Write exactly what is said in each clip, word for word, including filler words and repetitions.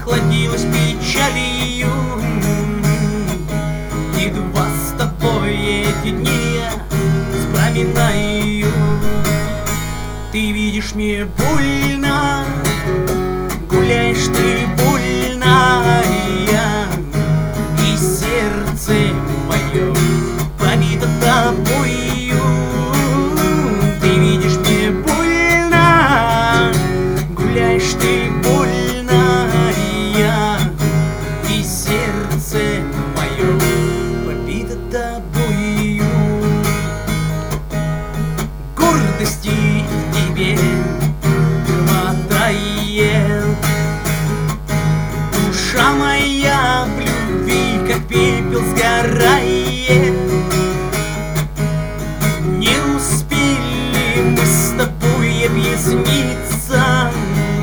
охладилась печалью. Едва с тобой эти дни я вспоминаю. Ты видишь, мне больно, гуляешь ты больно, я, и сердце мое побито тобою. Ты видишь, мне больно, гуляешь ты больно, я, и сердце мое побито тобою. Гордости в тебе хватает, душа моя в любви, как пепел, сгорает. Не успели мы с тобой объясниться,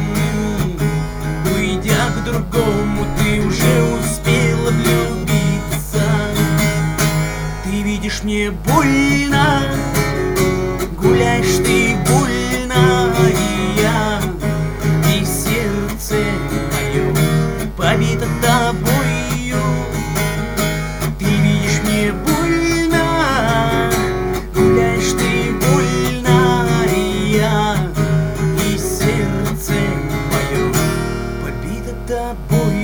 уйдя к другому, ты уже успела влюбиться. Ты видишь, мне больно, гуляешь ты больно, и я, и сердце мое побито тобою. Ты видишь, мне больно, гуляешь ты больно, и я, и сердце мое побито тобою.